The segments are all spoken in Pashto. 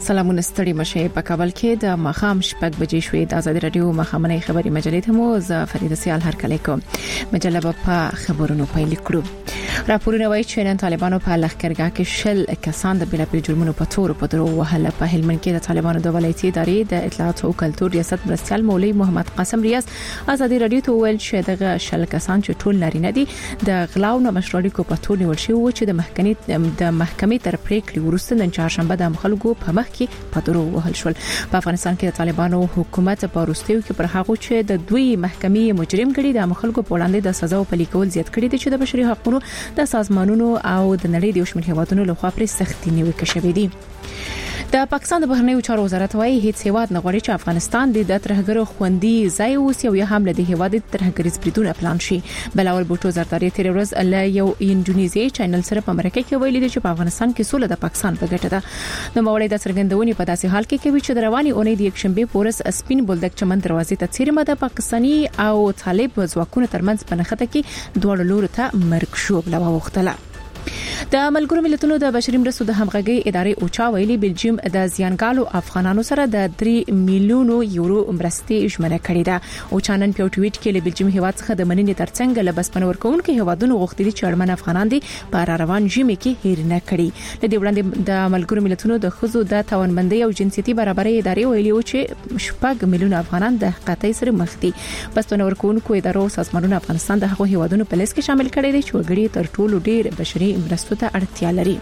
سلامونه ستړي مشه په کابل کې د مخام شپږ بجې شوې د آزادي رادیو مخامنۍ خبري مجلې ته مو ز فرید سیال هر کله کوم مجله په خبرونو پیل کړو راپورونه وايي چې نن طالبانو په لخرګاه کې شل کسان د بلابل جرمونو په تور په درو وهله په هلمند کې د طالبانو د ولایتي ادارې د اطلاعات او کلتور ریاست مرستيال مولوی محمد قاسم ریاض آزادي رادیو ته ویل چې دغه شل کسان چې ټول نارینه دي د غلاو نه مشروعي په تور نیول شوی و چې د محکمې تر پریکړې وروسته نن چهارشنبه د خلکو په مخ کې په درو وهل شول په افغانستان کې د طالبانو حکومت په وروستیو کې پر هغه چې د دوی محکمې مجرم کړي د خلکو په وړاندې د سزا او پلي کول زیات کړي دي چې د بشري حقوقو د سازمانونو او د نړۍ د شمول هیوادونو لخوا پر سختي نیوکه شوې دي د پاکستان د بهرنیو چارو وزارت وايي هیڅ هیواد نه غواړي چې افغانستان د ترهګرو خوندي ځای اوسي او یا هم له هیواد ترهګریز بریدونه پلان شي بلاول بوټو زرداری تیر ورځ له یو انډونیزي چینل سره په امریکا کې ویلي چې په افغانستان کې سوله د پاکستان په ګټه ده نو مولوی د څرګندونې په داسې حال کې کوي چې د رواني اونۍ د یکشنبه پورس سپین بولدک چمن دروازې ته څیرمه د پاکستاني او طالب ځواکونو ترمنځ په نخته کې دوه لور ته مرګ شو بل وختله د ملګرو ملتونو د بشري مرستو د همغږي ادارې اوچا ویلي بلجیم د زیانګالو افغانانو سره د 3 میلیون یورو مرستې ژمنه کړې ده او چانن په ټویټ کې له بلجیم هیواد څخه د مننې ترڅنګ له بسپنور کوونکو هیوادونو غوښتي چې اړمن افغانان دي په روان ژمي کې هیر نه کړي د دې وړاندې د ملګرو ملتونو د خزو د توانمندۍ او جنسيتي برابرۍ ادارې ویلي و چې شپږ میلیون افغانان د قطعي سره مخ دي بسپنور کوونکو ادارو سازمانونو افغانستان د هغو هیوادونو په لیست کې شامل کړي دي چې وګړي تر ټولو ډیر بشري مرستو ته اړتیا لري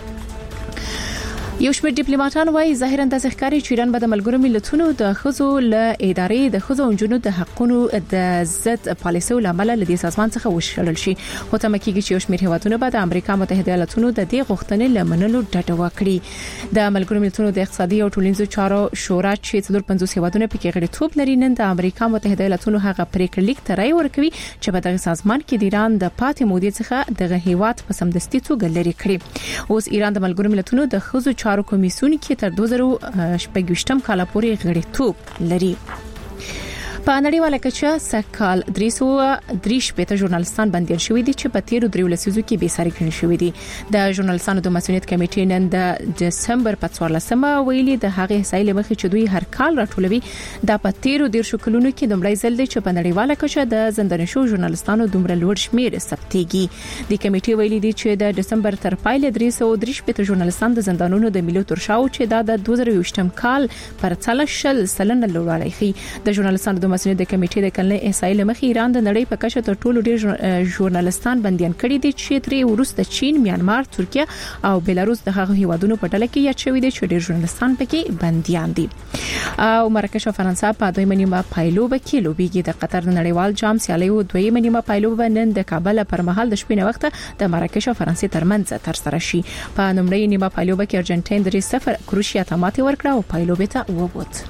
یو شمېر ډیپلوماټان وايي ظاهرا د ځخکاري چیران به د ملګرو ملتونو د خزو له ادارې د خزو انجونو د حقونو د ضد پالیسي لامل لدی سازمان څخه وشړل شي خو تم کېږي چې یو شمېر هیوادونه به د امریکا متحده ایالاتونو د دې غوښتنې لمنلو ډډه وکړي د ملګرو ملتونو د اقتصادي او ټولنیزو چارو شورا چې 50 هیوادونه پکې غړیتوب لري نن د امریکا متحده ایالاتونو هغه پریکړه لیک ته رائے ورکوي چې په دغه سازمان کې د ایران د پاتې مودې څخه دغه هیواد په سمدستي توګه لري کړی اوس ایران د ملګرو ملتونو د خزو چارو کمیسیون کې تر 2018 کال پورې غړیتوب لري په نړیواله کچه سکهال 330 ژورنالستان بندیان شوي دي چې په تیرو دریو لسیزو کې به ساري کړي شوي دي د ژورنالستانو د مسؤلیت کمیټې نن د دسمبر په 14مه ویلي د هغه حسایل مخې چې دوی هر کال راټولوي د په تیرو دیر شو کلونو کې د مړی ځل دي چې په نړیواله کچه د زندان شو ژورنالستانو دومره لوړ شمیر ثبتېږي د کمیټې ویلي دي چې د دسمبر تر پایله 330 ژورنالستان د زندانونو د ملي ترشاو چې د 2020 کال پر 30 سلنه لوړالی خي د ژورنالستانو د مسؤلیت د کمیټې د کلنې احصایې مخې ایران د نړۍ په کچه تر ټولو ډیر ژورنالستان بندیان کړي دي چې ترې وروسته چین، میانمار، ترکیه او بیلاروس د هغه هیوادونو په ډله کې یاد شوي دي چې ډیر ژورنالستان پکې بندیان دي او مراکش او فرانسه په دویمه نیمه پایلوبه کې لوبيږي د قطر د نړیوال جام سیالیو دویمه نیمه پایلوبه نن د کابل پر مهال د شپې وخت د مراکش او فرانسې ترمنځ تر سره شي په نومړی نیمه پایلوبه کې ارجنټاین 3-0 کروشیا ته ماتې ورکړه او پایلوبه ته ووت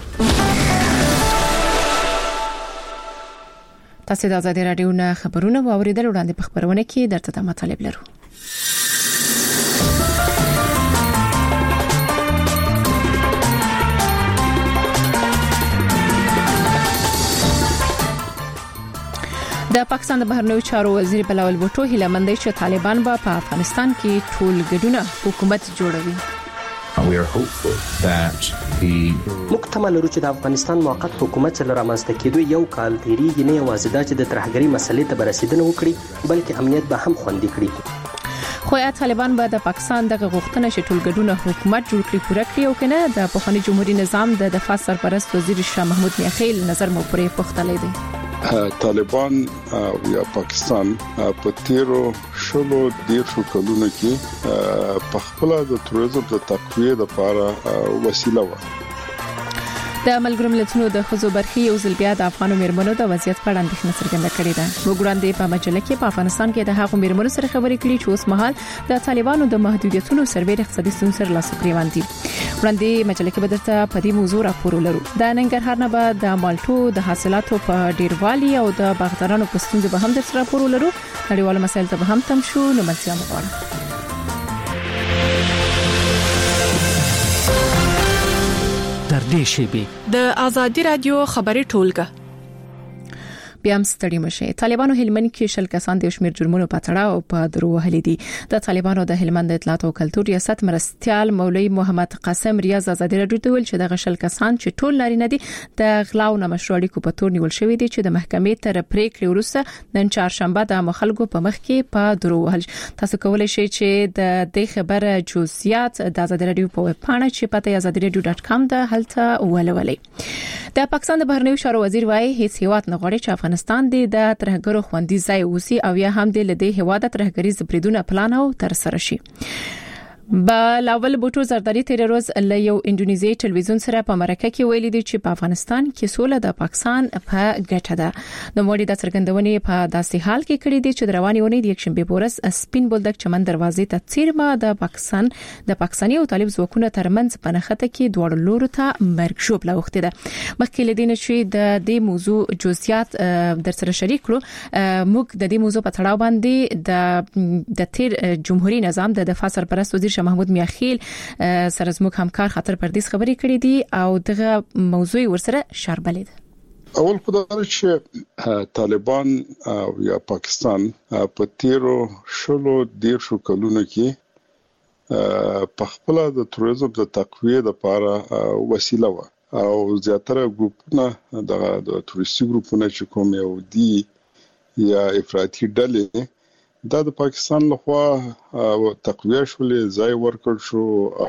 تاسو د آزادي رادیو نه خبرونه واوریدل وړاندې په خبرونه کې درته د مطالب لرو د پاکستان د بهرنیو چارو وزیر بلاول بوټو هیله مند چې طالبان به په افغانستان کې ټول ګډونه حکومت جوړوي We are hopeful that مکتمل لرو چې د افغانستان موقت حکومت سره رامنځته کېدو یو کال تیریږي نه یوازې دا چې د ترهګرۍ مسلې ته برسېدنه وکړي بلکې امنیت به هم خوندي کړي خو یا طالبان به د پاکستان دغه غوښتنه چې ټولګډونه حکومت جوړ کړي پوره کړي او کنه د پخوانی جمهوریت نظام د دفاع سرپرست وزیر شاه محمود میاخیل نظر مو پرې پختلې دي طالبان یا پاکستان په تیرو شلو دیر شو کلونو کې په خپل د تروریزم د تقویه لپاره وسیله و د ملګرو ملتونو د خزو برخي یو ځل بیا د افغانو میرمنو د وضعیت په اړه اندېښنه څرګنده کړې ده وګورئ په مجله کې په افغانستان کې د هغو میرمنو سره خبرې کړې چې اوس مهال د طالبانو د محدودیتونو سربېره اقتصادي ستونزې سره لاس او ګریوان دي وړاندې مجله کې بدرته په دې موضوع راپور ولرو د ننګرهار نه به د مالټو د حاصلاتو په ډیروالي او د باغدارانو په ستونزې به هم د راپور ولرو نړیوال مسایل ته به هم تم شو نو منځیا مغواړم در دې شیبه د آزادي رادیو خبري ټولګه بیا هم ستړي مشه. طالبانو هلمند کې شل کسان د شمیر جرمونو په تړاو په درو وهلي دي. د طالبانو د هلمند اطلاعات او کلتور ریاست مرستيال مولوی محمد قاسم ریاض ازادي رادیو ته ویل چې د شل کسان چې ټول نارینه دي د غلاو نه مشروع اړیکو په تور نیول شوی دي چې د محکمې تر پریکړې وروسته نن چهارشنبه د مخالګو په مخ کې په درو وهل. تاسو کولای شئ چې د دې خبره جزئیات د ازادي رادیو په ویب پاڼه چې پته azadiradio.com ده هلته ولولئ. د پاکستان د بهرنیو چارو وزیر وایي هیڅ هیواد نه غواړي چې افغانستان د ترهګرو خوندي ځای اوسي او یا هم د لدې هیواد ترهګریز بریدونه پلان او تر سره شي. بلاول بوټو زرداری تیر روز له یو انډونیزي ټلویزیون سره په مرکه کې ویلي دي چې په افغانستان کې سوله د پاکستان په ګټه ده. نو موري د څرګندونې په داسې حال کې کړی دي چې د رواني ونې د یکشنبه پورس سپین بولدک چمن دروازې ته څیرمه د پاکستاني او طالب ځواکونو ترمنځ په نخته کې دوړ لورو ته مرګ شوب لوخته ده. مخکې لدین چې د دې موضوع جزئیات در سره شریک کړو. موږ د دې موضوع په تړاو باندې د تیر جمهوریت نظام د دفاع سرپرست وزیر محمود میاخیل سره زموږ همکار خاطر پردیس خبرې کړې دي او دغه موضوع ورسره شاربلید. اول خدای چې طالبان یا پاکستان په تیرو شلو دیرشو کلونو کې په خپل د توریزم د تقویه لپاره وسیله و او زیاتره ګروپونه د توریستي ګروپونه چې کوم یو دي یا افراطي ډلې دا د پاکستان لخوا تقویه شولې ځای ورکړ شو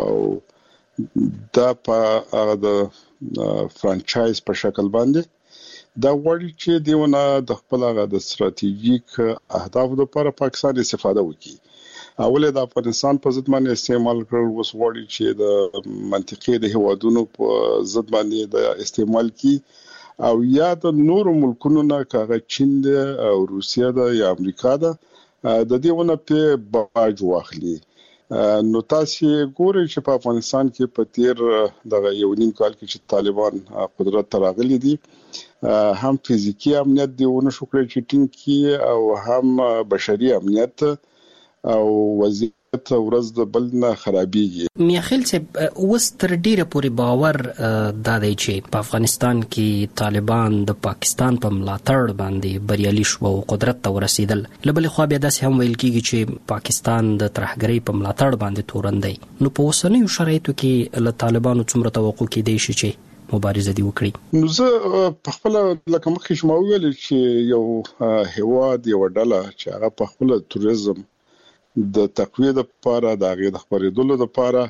او دا په د فرانچایز په شکل باندې دا وړي چې دیونه د خپل د استراتیژیک اهداف لپاره پاکستان استفاده وکړي. اوله د افغانستان په ضد باندې استعمال کړل وس وړي چې د منطقې د هوادونو په ضد باندې د استعمال کی او یا د نورو ملکونو نه کاغه چین او روسیا د یا امریکا د دېونه په باج واخلي. نو تاسو ګورئ چې په افغانستان کې په تیر دغه یو نیم کال کې چې طالبان قدرت تراغلي دي هم فزیکی امنیت دیونه شو کړی چې ټینګي او هم بشري امنیت او وضعیت ورځ د بل نه خرابېږي. میاخیل چې اوس تر ډیره پورې باور د دې چې په افغانستان کې طالبان د پاکستان په ملاتړ باندې بریالي شو او قدرت ته ورسېدل. لبل خو بیا داسې هم ویل کیږي چې پاکستان د ترهګرۍ په ملاتړ باندې تورندای. نو په اوسنیو شرایطو کې له طالبانو څومره توقع کېدای شي چې مبارزه دی وکړي؟ نو زه په خپل لکه مخکې شمو ویل چې یو هیواد یو ډله چې هغه په خپل توریزم د تقویه لپاره د هغه د خبرېدلو لپاره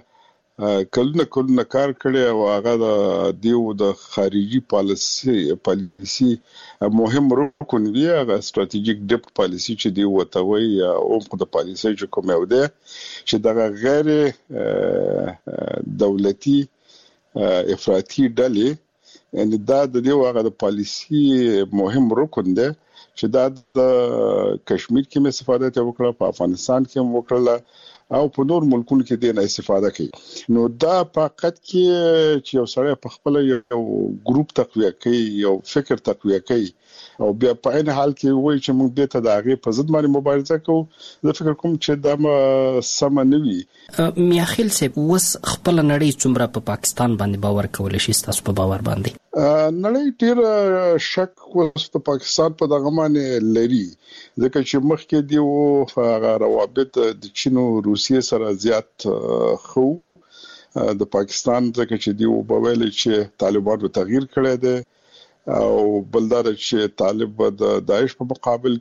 کلونه کار کړي او هغه د دیو د خارجي پالیسی مهم رکن دی. هغه استراتیژیک ډیپټ پالیسی چې دی وتوي یا عمق د پالیسی چې کوم یو دی چې د غیر دولتي افراطي ډلې ان دا د دیو هغه د پالیسی مهم رکن دی چې دا د کشمیر کې مې استفاده وکړه، په افغانستان کې هم وکړه او په نور ملکونو کې دې نه استفاده کوي. نو دا فقط کې چې یو سره په خپل یو ګروپ تقویه کوي، یو فکر تقویه کوي او بیا په عین حال کې وایي چې موږ دې ته د هغه په ضد باندې مبارزه کوو. زه فکر کوم چې دا سم نه وي. میاخیل صاحب اوس خپل نړۍ څومره په پاکستان باندې باور کولای شي؟ تاسو په باور باندې نړۍ ډیر شک اوس په پاکستان په دغه باندې لري ځکه چې مخکې دی او هغه روابط د چین او روسیې سره زیات خو د پاکستان ځکه چې دی او په ویل چې طالبانو تغییر کړی دی او بلدار چې طالب د داعش په مقابل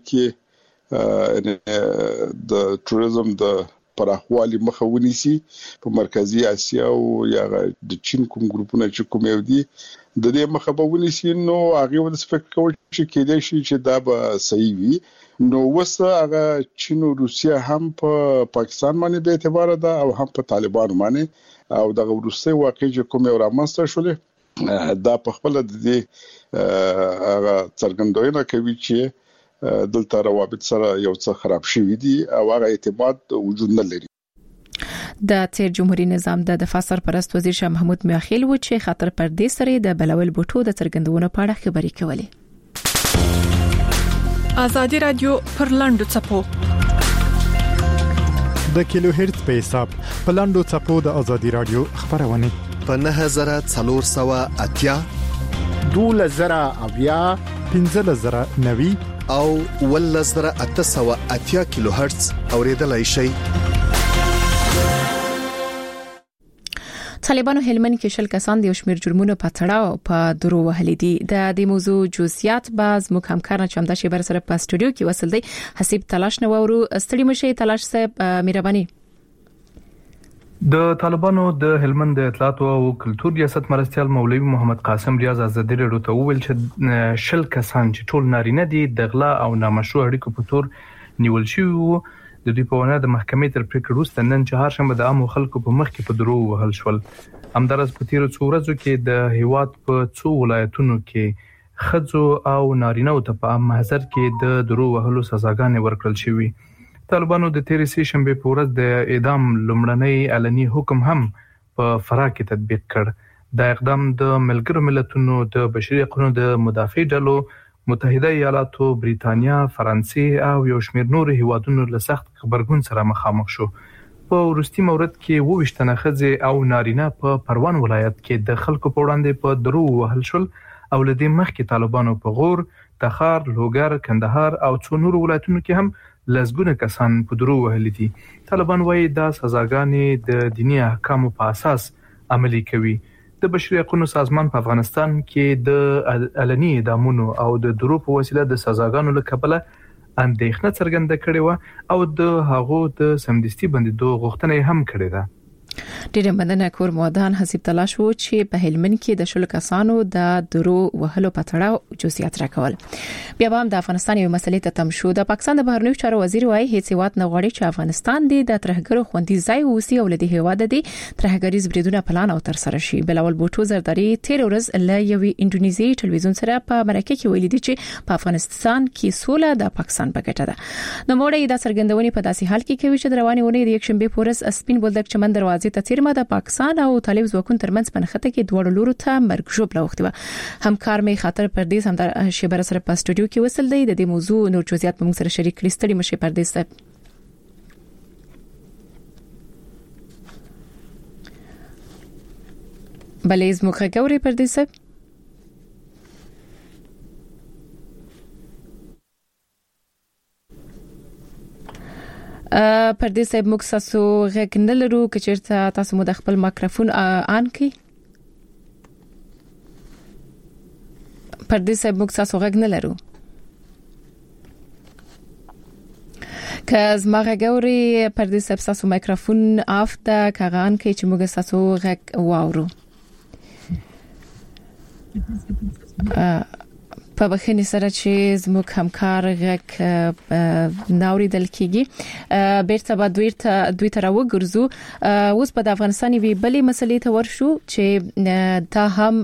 کې د توریزم د پراخوالي مخه ونیسي په مرکزی اسیا او یا د چین کوم ګروپونه چې کوم یو دي د دې مخه به ونیسي. نو هغه ود فکر کوي چې کېدای شي چې دا به صحیح وي. نو وسه هغه چین او روسیا هم په پاکستان باندې به اعتبار ده او هم په طالبان باندې او دغه روسي واقعي چې کوم یو رامنځته شولې دا په خپل د دې هغه څرګندونه کوي چې دلته روابط سره یو څه خراب شوی دي او هغه اعتماد وجود نه لري. د تیر جمهوریت نظام د دفاع سرپرست وزیر شاه محمود میاخیل و چې خاطر پر دې سره د بلول بوټو د څرګندونو په اړه خبرې کولې. ازادي رادیو پر لاندو چپو د کیلو هرتز په حساب په لاندو چپو د ازادي رادیو خبرونه په 9480 2000 اویا 15090 او 11880 کیلو هرتز اوریدلای شئ. طالبانو هلمند کې شل کسان د شمیر جرمونو په تړاو په درو وهلي دي. د دې موضوع جزئیات باز موږ همکارانه چمدا شي بر سره په سټوډیو کې وصل دي. حسیب تلاش نو ورو ستړي مشه تلاش صاحب مهرباني. د طالبانو د هلمند د اطلاعات او کلتور ریاست مرستيال مولوي محمد قاسم ریاض ازادي رادیو ته ویل چې شل کسان چې ټول نارینه دي د غلا او نامشروع اړیکو په تور نیول شوی. د دوی په وینا د محکمې تر پریکړې وروسته نن چهارشنبه د عامو خلکو په مخ کې په درو وهل شول. همدارس په تیرو څو ورځو کې د هیواد په څو ولایتونو کې خځو او نارینه ته په عام محضر کې د درو وهلو سزاګانې ورکړل شوې. طالبانو د تیرې سې شنبه په ورځ د اعدام لومړنی علني حکم هم په فراه کې تطبیق کړ. دا اقدام د ملګرو ملتونو د بشري حقوقو د مدافع ډلو، متحده ایالاتو، بریتانیا، فرانسې او یو شمېر نور هیوادونو له سخت خبرګون سره مخامخ شو. په وروستي مورد کې 22 ښځې او نارینه په پروان ولایت کې د خلکو په وړاندې په درو وهل شول او لدې مخکې طالبانو په غور، تخار، لوګر، کندهار او څو نور ولایتونو کې هم لزګونه کسان په درو وهل دي. طالبان وايي دا سزاګانې د دینی احکامو په اساس عملي کوي. د بشري حقوقو سازمان په افغانستان کې د علني اعدامونو او د درو په وسیله د سزاګانو له کبله اندېښنه څرګنده کړې و او د هغو د سمدستي بندیدو غوښتنه هم کړې ده. ډېر مننه کور مودان حسیب تلاش وو چې په هلمند کې د شل کسانو د درو وهلو په تړاو جزئیات راکول. بیا هم د افغانستان یو مسلې ته تم شو. د پاکستان د بهرنیو چارو وزیر وايي هیڅ هیواد نه غواړي چې افغانستان د ترهګرو خوندي ځای اوسي او لدی هیواد د ترهګریز بریدونه پلان او تر سره شي. بلاول بوټو زرداری تیر ورځ له یوې انډونیزي ټلویزیون سره په مرکه کې ویلي دي چې په افغانستان کې سوله د پاکستان په ګټه ده. نو موږ د څرګندونې په داسې حال کې کوي چې رواني ونې د یک شنبه پورس سپین بولدک چمن دروازې ته تیرمه د پاکستان او طالب ځواکونو ترمنځ پنخته کې دوه لورو ته مرګ ژوبله وختي و. همکار می خاطر پردیس هم در شبر سره په سټوډیو کې وصل دی. د دې موضوع نور جزئیات په موږ سره شریک کړي. ستړي مشه پردیس صاحب. بلې زموږه ګوري پردیس صاحب. پردیس صاحب موږ تاسو غږ نه لرو چې چیرته تاسو مو د خپل مایکروفون آن کړئ. پردیس صاحب موږ تاسو غږ نه لرو. که زما غږ اوري پردیس صاحب تاسو مایکروفون آف ده کاغه آن کړئ چې موږ تاسو غږ واورو. په بخښنې سره چې زموږ همکار غږ ناوري دل کېږي. بیرته به دوی ته راوګرځو. اوس په افغانستان وی بلې مسلې ته ورشو چې دا هم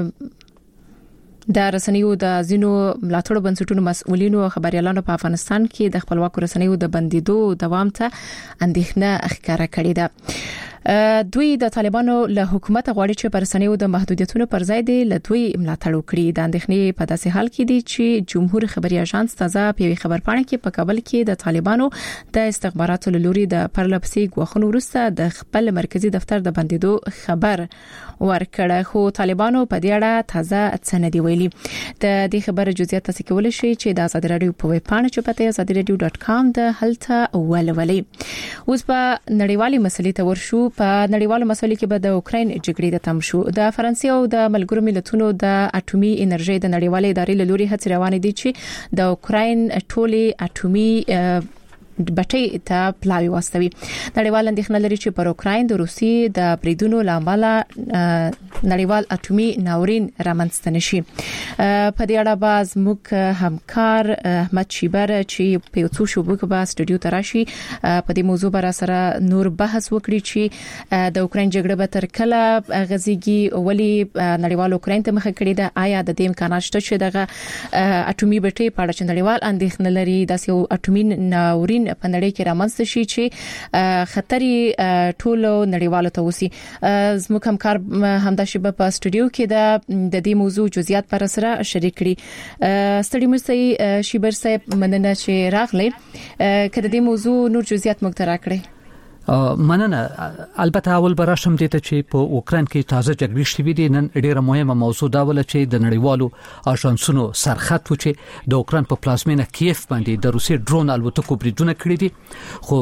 د رسنیو د زینو ملاتړو بنسټونو مسؤلینو او خبريالانو په افغانستان کې د خپلواکو رسنیو د بندیدو دوام ته اندېښنه ښکاره کړې ده. دوی د طالبانو له حکومت غواړي چې پر رسنیو د محدودیتونو پر ځای دی له دوی ملاتړ وکړي. د اندېښنې په داسې حال کې دي چې جمهور خبري اژانس تازه په خبرپاڼه کې په کابل کې د طالبانو د استخباراتو لوري د پرلپسې غوښنو وروسته د خپل مرکزی دفتر د بندیدو خبر ورکړ. خو طالبانو په دې اړه تازه څه نه دی ویلي. د دې خبره جزئیات تاسو کولای شئ چې د آزاد رادیو په ویب پاڼه چې پته azadiradio.com د هلته ولولئ. اوس په نړیوالي مسلې ته ورشو. په نړیوالو مسلې کې به د اوکراین جګړې د تم شو. د فرانسې او د ملګرو ملتونو د اټومي انرژي د نړیوالې ادارې له لوري هڅې روانې دي چې د اوکراین ټولي اټومي بټۍ ته پلاوی واستوي. نړیوال اندېښنه لري چې پر اوکراین د روسي د بریدونو لامل نړیوال اټومي ناورین رامنځته نشي. په دې اړه باز موږ همکار احمد شیبر چې په څو شوبو کې با سټوډیو ته راشي په دې موضوع بر سره نور بحث وکړي چې د اوکراین جګړه به تر کله غزيږي ولی نړیوال اوکراین ته مخ کړي ده. آیا د دې امکانات شته چې دغه اټومي بټۍ په اړه چې نړیوال اندېښنه لري د یو اټومي ناورین په نړۍ کې رامنځته شي چې خطر ټولو نړیوالو ته وسی. زموږ همکار همدا شیبه په سټوډیو کې د دې موضوع جزئیات پر سره شریک کړي. ستړي مې شیبر صاحب مننه چې راغلی. کله دې موضوع نور جزئیات موږ ته راکړي. مننه. البته اول براشم دي ته چې په اوکران کې تازه جګړې شوې دي. نن ډیره مهمه موضوع دا ول چې د نړیوالو اژانسونو سرخط و چې د اوکران په پلازمینه کیف باندې د روسي ډرون الوتکو بریدونه کړی دي. خو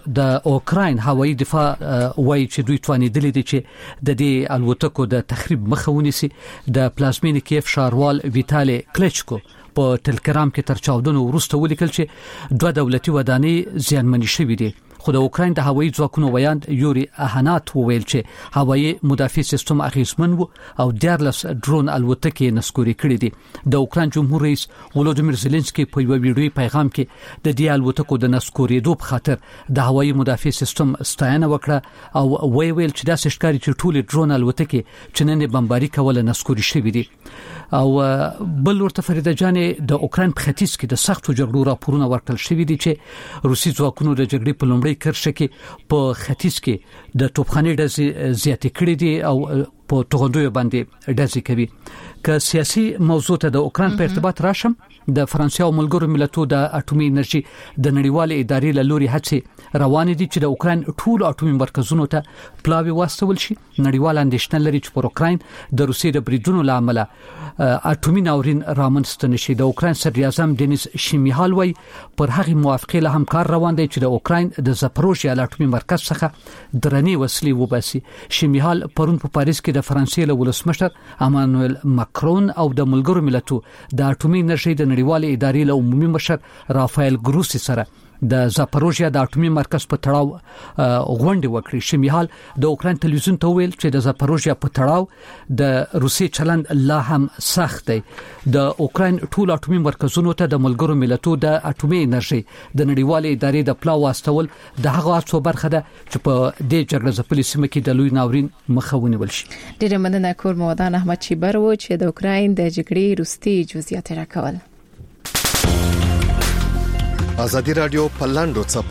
د اوکران هوایي دفاع وایي چې دوی توانیدلي دي چې د دې الوتکو د تخریب مخه ونیسي. د پلازمینه کیف ښاروال ویتالي کلچکو په ټلګرام کې تر چاودنو وروسته ولیکل چې دوه دولتي ودانۍ زیانمنې شوې دي. خو د اوکران د هوایي ځواکونو ویاند یوري اهانات وویل چې هوایي مدافع سیستم اغیزمن وو او 14 ډرون الوتکې نسکوري کړې دي. د اوکران جمهور رئیس ولودیمیر زيلنسکي په یو ویډیوي پیغام کې د دې الوتکو د نسکورېدو په خاطر د هوایي مدافع سیستم ستاینه وکړه او ویل چې دا ښکاري چې ټول ډرون الوتکې چې نن بمباري کوله نسکوري شوې دي. او بل ورته فریده جانې د اوکران په ختیځ کې د سختو جګړو راپورونه ورکړل شوې دي چې روسي ځواکونو د جګړې په لومړۍ کرښه کې په ختیځ کې د توپخانې ډزې زیاتې کړې دي او په توغندوی باندې ډزې کوي. که سیاسي موضوع ته د اوکران په ارتباط راشم، د فرانسې او ملګرو ملتونو د اټومي انرژي د نړیوال ادارې له لوري هڅې روان دي چې د اوکران ټول اټومي مرکزونو ته پلاوی واستول شي. نړیوال اندېښنه لري چې پر اوکران د روسي د بریدونو لامل اټومي ناورین رامنځته نشي. د اوکران صدر اعظم دنیس شمیهال وایي پر هغه موافقه له همکار روان دی چې د اوکران د زاپروژیا اټومي مرکز څخه درنې وسلې وباسي. شمیهال پرون په پاریس کې د فرانسې له ولسمشر امانوئل ماکرون او د ملګرو ملتونو د اټومي انرژي د نړیوال ادارې له عمومي مشر رافایل ګروسی سره د زاپروژیا د اټومي مرکز په تړاو غونډه وکړي. شمیهال د اوکران ټلویزیون ته ویل چې د زاپروژیا په تړاو د روسي چلند لا هم سخت دی. د اوکران ټول اټومي مرکزونو ته د ملګرو ملتونو د اټومي انرژي د نړیوال ادارې د پلاو واستول د هغه څو برخه ده چې په دې جګړه ځپلې سیمه کې د لوی ناورین مخه ونیول شي. ډیره مننه کور مودان احمد چیبر و چې د اوکران د جګړې روستي جزئیات راکول. ازادي رادیو پر لاندو چپو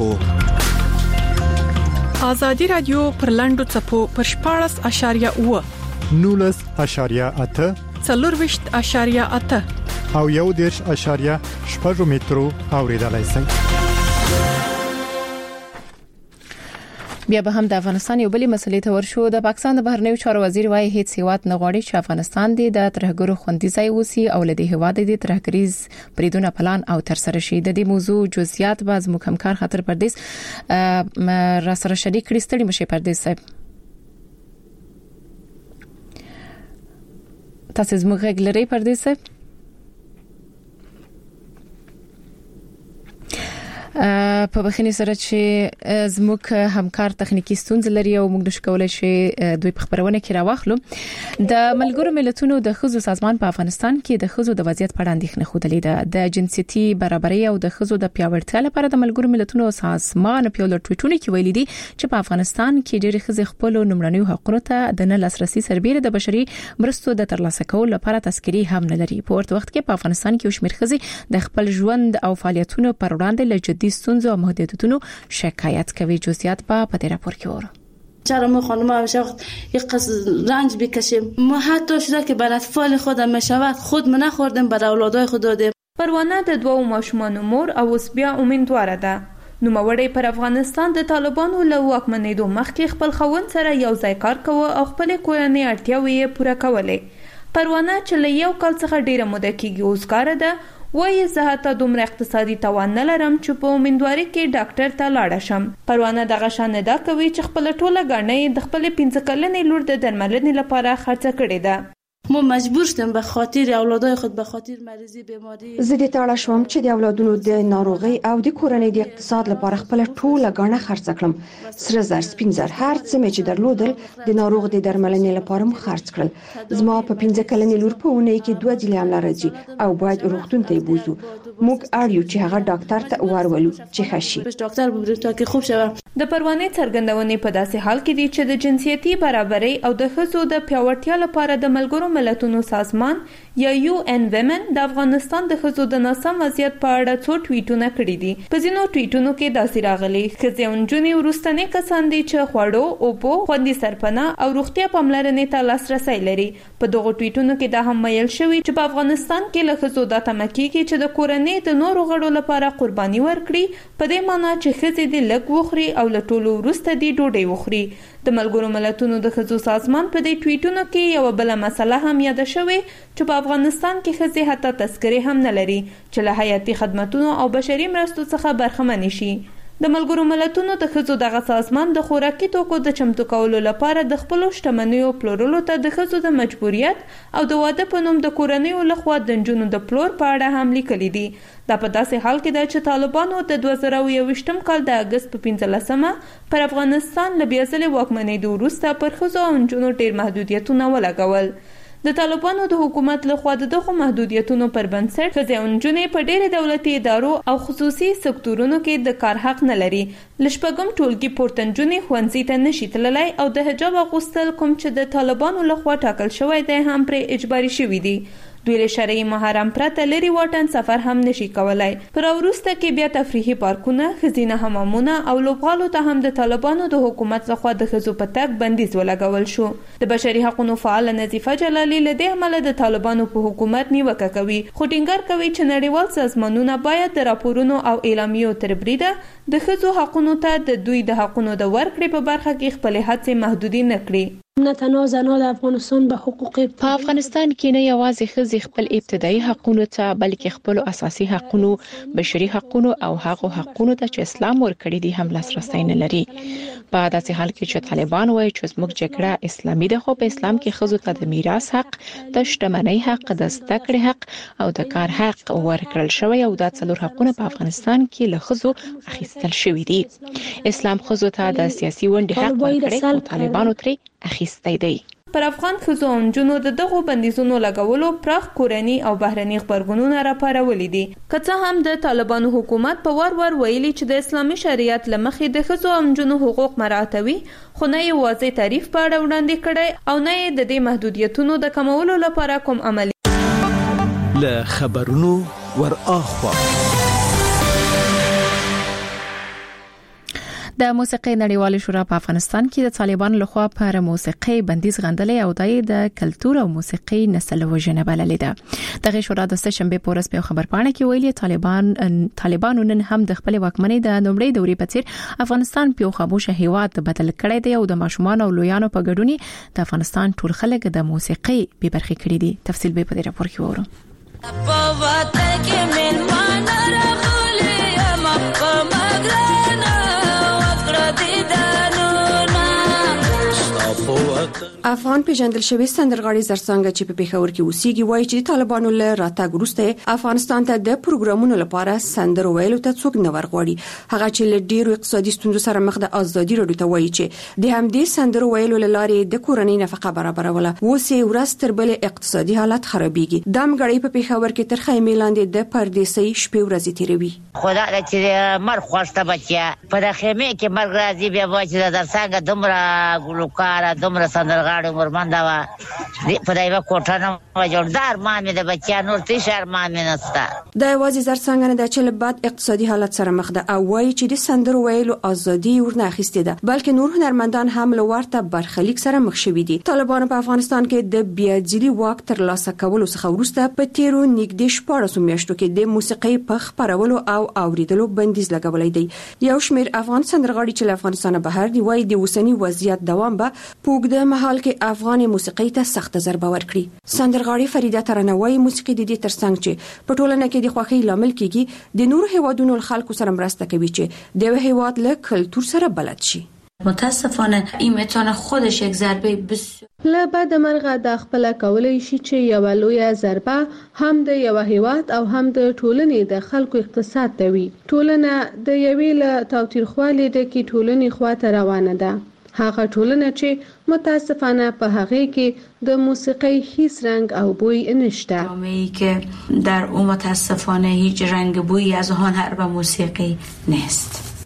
ازادي رادیو پر لاندو چپو پر 14.8 19.8 40.8 او 1.8 مترو اوریدلای شئ. بیا به هم د افغانستان یو بلې مسلې ته ورشو. د پاکستان د بهرنیو چارو وزیر وايي هیڅ هیواد نه غواړي چې افغانستان د ترهګرو خوندي ځای وسی او لدی هیواد د ترهګریز بریدونه پلان او تر سره شي. د دې موضوع جزئیات باز مکمکار خاطر پردیس را سره شریک کړي. ستړي مشه پردیس صاحب، تاسو زموږ غږ لري پردیس صاحب؟ په بخښنې سره چې زموږ همکار تخنیکی ستونزې لري او موږ نشو کولای شو دوی په خبرونه کې راوخلو. د ملګرو ملتونو د خزو سازمان په افغانستان کې د خزو د وضعیت په اړه اندېښنه خوده ده. د جنسيتي برابرۍ او د خزو د پیاوړتیا لپاره د ملګرو ملتونو سازمان په یو ټویټونه کې ویلي دي چې په افغانستان کې ډېری خزې خپل نمرنیو حقوقو ته د نه لاسرسي سربېره د بشري مرستو د ترلاسه کولو لپاره تذکری هم نه لري. په ورته وخت کې په افغانستان کې شمېر خزې د خپل ژوند او فعالیتونو پر وړاندې له جدي ستونزو او محدودیتونو شکایت کوي. جزئیات په دې راپور کې ورو. چرا ما خانم همیشه یک رنج بکشیم. ما حتی شده که بر اطفال خودم میشود خود من نخوردیم، بر اولادای خود دادیم. پروانه د دوو ماشومانو مور او اوس بیا امیدواره ده. نوموړی پر افغانستان د طالبانو له واکمنېدو مخکې خپل خوند سره یو ځای کار کوي او خپل کورنۍ اړتیاوې یې پوره کولې. پروانه چې له یو کال څخه ډیره موده کېږي اوس کار ده. وایي زه حتی دومره اقتصادي توان نه لرم چې په امیندواري کې ډاکټر ته لاړ شم. پروانه دغه شان دا کوي چې خپل ټوله ګڼې د خپل 15 کلنې لور د درملنې لپاره خرڅ کړې ده. ما مجبور شدم به خاطر اولادای خود به خاطر مریضی بیماری زه د تاړه شوم چې د اولادونو د ناروغي او د کورنۍ د اقتصاد لپاره خپل ټوله غاڼه خرڅ کړم. سره زر سپین زر هر څه مې چې درلودل د ناروغ د درملنې لپاره مو خرڅ کړل. زما په 15 کلنې لور په اونۍ کې 2 ځله عمل راځي او باید روغتون ته بوزو. موږ اړیو چې هغه ډاکټر ته ورولو چې خشي. ډاکټر بوزو ته کې خوب شوه. د پروانې څرګندونې په داسې حال کې دي چې د جنسيتي برابرۍ او د ښځو د پیاوړتیا لپاره د ملګرو ملتونو سازمان یا UN Women د افغانستان د ښځو د ناسم وضعیت په اړه څو ټویټونه کړي دي. په ځینو ټویټونو کې داسې راغلي: ښځې او نجونې وروستنې کسان دي چې خوړو، اوبو، خوندي سرپناه او روغتیا پاملرنې ته لاسرسی لري. په دغو ټویټونو کې دا هم ویل شوی چې په افغانستان کې له ښځو دا تمه کیږي چې د کورنۍ د نورو غړو لپاره قرباني ورکړي، په دې معنی چې ښځې دې لږ وخوري او له ټولو وروسته دې ډوډۍ وخوري. د ملګرو ملتونو د ښځو سازمان په دې ټویټونو کې یو بل مسله هم یاد شوې چې په افغانستان کې ښځې حتی تذکرې هم نه لري چې له حیاتي خدماتونو او بشري مرستو څخه برخمن شي. د ملګرو ملتونو د ښځو دغه سازمان د خوراکي توکو د چمتو کولو لپاره د خپلو شتمنیو پلورلو ته د ښځو د مجبوریت او د واده په نوم د کورنیو لخوا د نجونو د پلور په اړه هم لیکلي دي. دا په داسې حال کې ده چې طالبانو د 2021 کال د اگست په 15مه پر افغانستان له بیا ځلې واکمنېدو وروسته پر ښځو او نجونو ډېر محدودیتونه ولګول. د طالبانو د حکومت لخوا دغه محدودیتونو پر بنسټ ښځې او نجونې په ډېر دولتي ادارو او خصوصي سکتورونو کې د کار حق نه لري. له شپږم ټولګي پورته نجونې ښوونځي ته نشي تللی او د حجاب اغوستل کوم چې د طالبانو لخوا ټاکل شوی دی هم پرې اجباري شوي دي. دوی له شرعي محرم پرته لري واټن سفر هم نشي کولای. پر وروسته کې بیا تفریحي پارکونه، ښځینه حمامونه او لوبغالو ته هم د طالبانو د حکومت لخوا د ښځو په تګ بندیز ولګول شو. د بشري حقوقو فعال نظیفه جلالي له دې عمله د طالبانو په حکومت نیوکه کوي، خو ټینګار کوي چې نړیوال سازمانونه باید د راپورونو او اعلامیو تر بریده د ښځو حقوقو ته د دوی د حقوقو د ورکړې په برخه کې خپل هڅې محدودې نه کړي. نه تنها زنان افغانستان به حقوق په افغانستان کې نه یوازې ښځې خپل ابتدایي حقوقو ته بلکې خپل اساسي حقوقو، بشري حقوقو او هغو حقوقو ته چې اسلام ورکړي دي هم لاسرسي نه لري. په داسې حال کې چې طالبان وایي چې زموږ جګړه اسلامي ده، خو په اسلام کې ښځو ته د میراث حق، د شتمنۍ حق، د زده کړې حق او د کار حق ورکړل شوی او دا څلور حقونه په افغانستان کې له ښځو اخیستل شوی دي. اسلام ښځو ته د سیاسي ونډې حق ورکړي او طالبانو ترې اخیستی دی. پر افغان ښځو او نجونو د دغو بندیزونو لګولو پراخ کورني او بهرني خبرګونونه راپارولي دي. که څه هم د طالبانو حکومت په وار ویلي چې د اسلامي شریعت له مخې د ښځو او نجونو حقوق مراعاتوي، خو نه یې واضح تعریف په اړه وړاندې کړی او نه یې د دې محدودیتونو د کمولو لپاره کوم عملي له خبرونو ور اخوا. د موسیقي نړیوال شورا په افغانستان کې د طالبانو لخوا پر موسیقي بندیز غندلې او د کلتور او موسیقي نسل وژنه بللې ده. دغه شورا د سهشنبه په ورځ په خبرپاڼه کې ویلي طالبانو نن هم د خپل واکمنۍ د نومړي دورې په څیر افغانستان په خاموشه هیواد بدل کړی دی او د ماشومان او لویانو په ګډون د افغانستان ټول خلک د موسیقي به برخه کړی دي. تفصیل به په دې راپور کې وورو. افغان پیژندل شوی سندرغاړي زرڅنګه چې په پیښور کې اوسېږي وایي چې طالبانو له راتګ وروسته افغانستان ته د پروګرامونو لپاره سندرو ویلو ته څوک نه ورغوړي. هغه چې له ډیرو اقتصادي ستونزو سره مخ د ازادي راډیو ته وایي چې د همدې سندرو ویلو لارې د کورنۍ نفقه برابروله، اوس یې ورځ تر بلې اقتصادي حالت خرابېږي. د مګړې په پیښور کې تر خیمې لاندې د پردیسۍ شپې ورځې تیروي. خدا دې چې مر خوشته بچیا په د خیمې کې مرګ راځي بیا وایي چې زرڅنګه دومره ګلوکار دومره سندرغاړي ورمنده وا په دایو کوټه نه جوړدار مامې د بچیا نور تی شهر مامې نستا. د یوازې زرڅنګه نه د چل بعد اقتصادي حالت سره مخ ده او وایي چې د سندرو ویلو ازادي ورنه اخیسته ده، بلکې نور هنرمندان هم لورته برخلیک سره مخ شوي دي. طالبانو په افغانستان کې د بیاځلي واک تر لاسه کولو څخه وروسته په تیرو نږدې 14 میاشتو کې د موسیقي په خبرولو او اوریدلو بندیز لګولای دی. یو شمېر افغان سندرغاړي چې له افغانستان بهر دی وایي د اوسنی وضعیت دوام به پوګده محل کې افغان موسیقي ته سخت ضربه ورکړي. سندرغاړي فریده ترنوي موسیقي د دې ترڅنګ چې په ټولنه کې د خوښۍ لامل کیږي د نور هیوادونو خلکو سره مرسته کوي چې د هیواد له کلتور سره بلد شي. متاسفانه این میتونه خودش یک ضربه بسیار له بد مرغه د خپل کولای شي چې یو لوی ضربه هم د یو هیواد او هم د ټولنې د خلکو اقتصاد ته وي. ټولنه د یوې له تاوتریخوالي د کی ټولنې خواته روانه ده. هغه ټولنه چې متاسفانه په هغه کې د موسیقی هیڅ رنگ او بوی نشته. جامعه‌ای که در اون متاسفانه هیچ رنگ بویی از هنر و موسیقی نیست.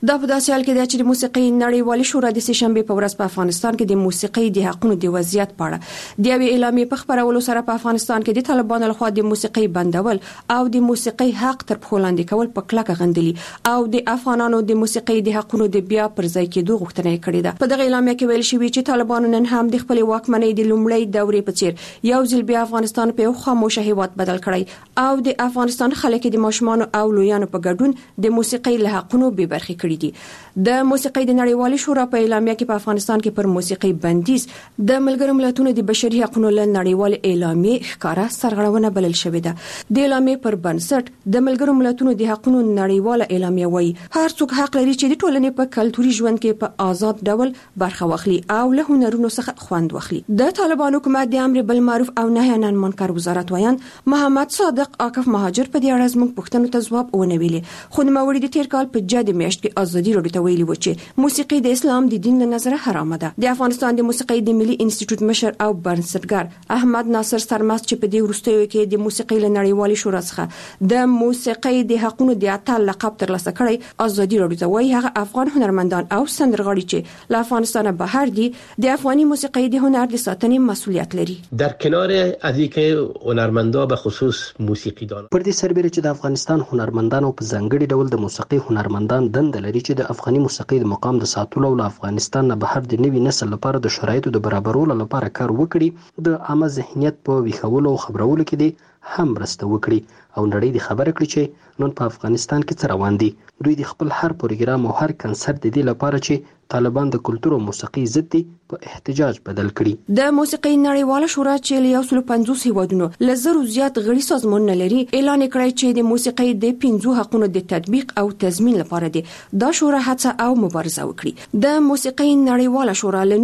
دا په داسې حال کې دی چې د موسیقي نړیوالې شورا د سهشنبه په ورځ په افغانستان کې د موسیقي د حقوقو د وضعیت په اړه د یوې اعلامیې په خبرولو سره په افغانستان کې د طالبانو لخوا د موسیقي بندول او د موسیقي حق تر پښو لاندې کول په کلکه غندلي او د افغانانو د موسیقي د حقوقو د بیا پر ځای کېدو غوښتنه کړې ده. په دغه اعلامیه کې ویل شوی چې طالبانو نن هم د خپل واکمنۍ د لومړۍ دورې په څیر یو ځل بیا افغانستان په یو خاموشه هیواد بدل کړی او د افغانستان خلک د ماشومان او لویانو په ګډون د موسیقي له حقونو به برخې کړي دي. د موسیقي د نړیوالې شورا په اعلامیه کې په افغانستان کې پر موسیقي بندیز د ملګرو ملتونو د بشري حقوقو له نړیوالې اعلامیې ښکارا سرغړونه بلل شوې ده. د اعلامیې پر بنسټ د ملګرو ملتونو د حقوقو نړیواله اعلامیه وایي هر څوک حق لري چې د ټولنې په کلتوري ژوند کې په آزاد ډول برخه واخلي او له هنرونو څخه خوند واخلي. د طالبان حکومت د امر بالمعروف او نهي عن المنکر وزارت وایان محمد صادق عاکف مهاجر په دې اړه زموږ پوښتنو ته ځواب ونه ویلي خو نوموړي د تیر کال په جدي میاشت کې ازادي راډیو ته ویلي و چې موسیقي د اسلام د دین له نظره حرامه ده. د افغانستان د موسیقي د ملي انسټیټیوټ مشر او بنسټګر احمد ناصر سرمست چې په دې وروستیو کې د موسیقي له نړیوالې شورا څخه د موسیقي د حقوقو د اتل لقب ترلاسه کړی ازادي راډیو ته وایي هغه افغان هنرمندان او سندرغاړي چې له افغانستان بهر دي د افغاني موسیقي د هنر د ساتنې مسؤلیت لري. در کنار از اینکه هنرمندا به خصوص موسیقیدان پر دې سربېره چې د افغانستان هنرمندانو په ځانګړي ډول د موسیقي هنرمندان دند لري چې د افغاني موسیقي د مقام د ساتلو او افغانستان نه بهر د نوي نسل لپاره د شرایطو د برابرولو لپاره کار وکړي د عامه ذهنیت په ویښولو او خبرولو کې دي هم مرسته وکړي او نړۍ د خبره کړي چې نن په افغانستان کې څه روان دي. دوی د خپل هر پروګرام او هر کنسرت د دې لپاره چې طالبان د کلتور او موسیقي ضد دي په احتجاج بدل کړي. د موسیقي نړیواله شورا چې له 150 هیوادونو لزرو زیات غړي سازمانونه لري اعلان کړی چې د موسیقي د 15 حقوقو د تطبیق او تضمین لپاره دي دا شورا هڅه او مبارزه وکړي. د موسیقي نړیواله شورا له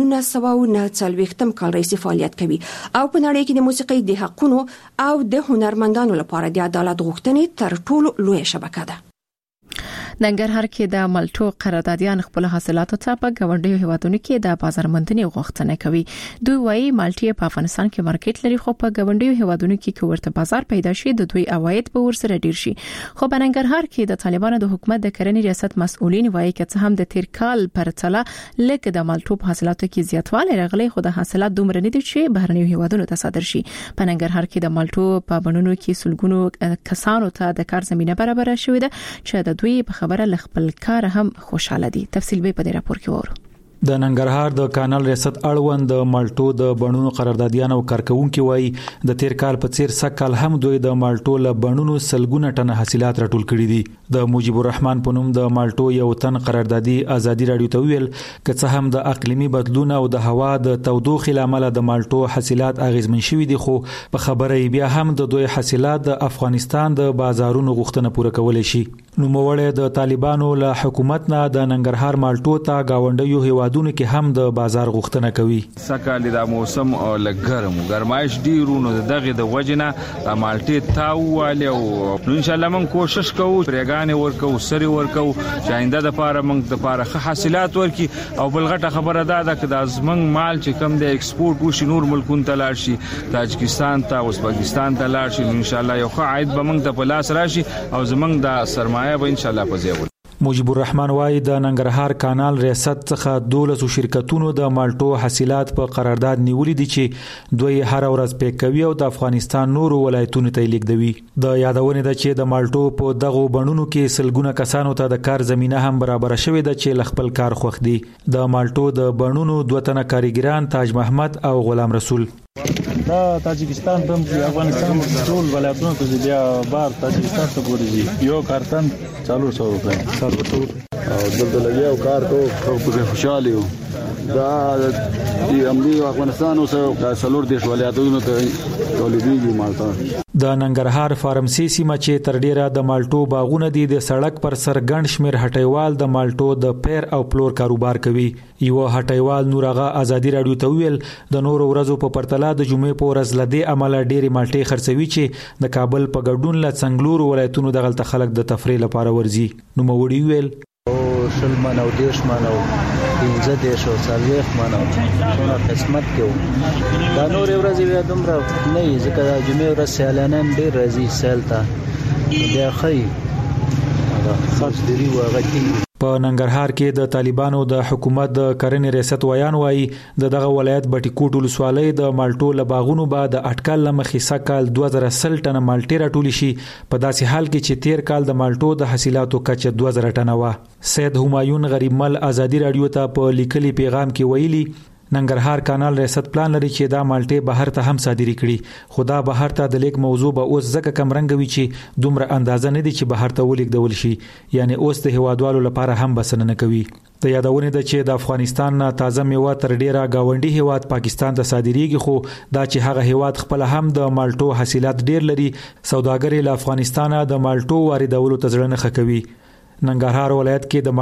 1949 کال راهیسې فعالیت کوي او په نړۍ کې د موسیقي د حقوقو او د هنرمندانو لپاره د عدالت غوښتنې تر ټولو لوی شبکه ده. ننګرهار کې د مالټو قراردادیان خپل حاصلاتو ته په ګاونډیو هیوادونو کې د بازار موندنې غوښتنه کوي. دوی وایي مالټې په افغانستان کې مارکیټ لري خو په ګاونډیو هیوادونو کې ورته بازار پیدا شي د دوی عواید به ورسره ډیر شي. خو په ننګرهار کې د طالبانو د حکومت د کرنې ریاست مسؤلین وایي چې هم د تیر کال پرتله لکه د مالټو په حاصلاتو کې زیاتوالی راغلی خو د حاصلات دومره نه دي چې بهرنیو هیوادونو ته صادر شي. په ننګرهار کې د مالټو په بڼونو کې سلګونو کسانو ته د کار زمينه برابر شوې ده چې د دوی په خبره خپل کار هم خوشاله دي. تفصیل به په دې راپور کې وورو. د ننګرهار د کانال ریاست اړوند د مالټو د بڼونو قراردادیان او کارکونکو وایي د تیر کال په څیر سکهال هم دوی د مالټو له بڼونو سلګونه ټن حاصلات راټول کړي دي. د مجيب الرحمن په نوم د مالټو یو تن قراردادي ازادي راډیو ته ویل چې څه هم د اقلیمي بدلون او د هوا د تودوخې لامل د مالټو حاصلات اغیزمن شوي دي خو په خبره بیا هم د دوی حاصلات د افغانستان د بازارونو غوښتنه پوره کولای شي. نو موړې د طالبانو له حکومت نه د ننګرهار مالټو ته گاونډیو هیوادونو کې هم د بازار غوښتنه کوي. سکهال د موسم لګرم ګرمایش ډیرو نو دغه د وجنه مالټې تاواله او ان شاء الله موږ کوشش کوو پرېګانې ورکو سری ورکو چې آینده د پاره موږ د پاره حاصلات ورکي او بلغټه خبره ده چې د زمنګ مال چې کم د ایکسپورت وشي نور ملکونو ته لاړ شي تاجکستان ته او ازبکستان ته لاړ شي ان شاء الله یو ښه عاید به موږ ته په لاس راشي او زمنګ د سرمایه به ان شاء الله پځول. مجيب الرحمن وايي د ننګرهار کانال ریاست څخه 12 شرکتونو د مالټو حاصلات په قرارداد نیولې دي چې دوی هر ورځ پیک کوي او د افغانستان نورو ولایتونو ته لیږدوي. د یادونه ده چې د مالټو په دغه بڼونو کې سلګونه کسانو ته د کار زمينه هم برابر شوې ده چې خپل کار خوښ دي. د مالټو د بڼونو دوه تنه کاریګران تاج محمد او غلام رسول دا تاجکستان ته افغانستان ټول ولایتونو ته بیا بار تاجکستان ته ورځي یو کارتن 400 روپے او دلته لګي او کار کو په خوشاله یو دا د امنیت افغانستان اوسه سلور دیش ولایتونو ته تولیدي مالټا. د ننګرهار فارمسي سیمه چې تر ډیره د مالټو باغونه دي د سړک پر سر ګڼ شمیر هټیوال د مالټو د پیر او پلور کاروبار کوي. یو هټیوال نورغه ازادي راډیو ته ویل د نور ورځو په پرتله د جمعې په ورځ لدې عمل ډېری مالټي خرڅوي چې د کابل په ګډون له څنګلور ولایتونو د غلط خلک د تفریح لپاره ورځي. نو موړي ویل شلمان او دیش مانو 15 دیش او 40 مانو څونه قسمت کې دا نور ورځې بیا دومره نه ځکه د جمعې ورځ سیلانان ډېر راځي سیل ته بیا خی دا خاص دی وغتی. په ننګرهار کې د طالبانو د حکومت د کرنې ریاست ویان وایي دغه ولایت بټي کوټ ولسوالۍ د مالټو لباغونو بعد اټکل لمخې سکهال 2000 ټن مالټې راټول شي په داسې حال کې چې تیر کال د مالټو د حاصلاتو کچه 2000 ټن و. سید همایون غریب مل ازادي رادیو ته په لیکلي پیغام کې ویلي ننګرهار کانال ریاست پلان لري چې دا مالټې بهر ته هم صادري کړي خو دا بهر ته د لیک موضوع به اوس ځکه کم رنګوي چې دومره اندازه نه دي چې بهر ته ولیکدول شي یعنی اوس د هوادوالو لپاره هم بسنه نه کوي. د یادونه ده چې د افغانستان تازه میوه تر ډیره گاونډي هیواد پاکستان ته صادریږي خو دا چې هغه هیواد خپل هم د مالټو حاصلات ډیر لري سوداګر له افغانستان د مالټو واردولو ته ځړنه کوي. ننګرهار ولایت کې د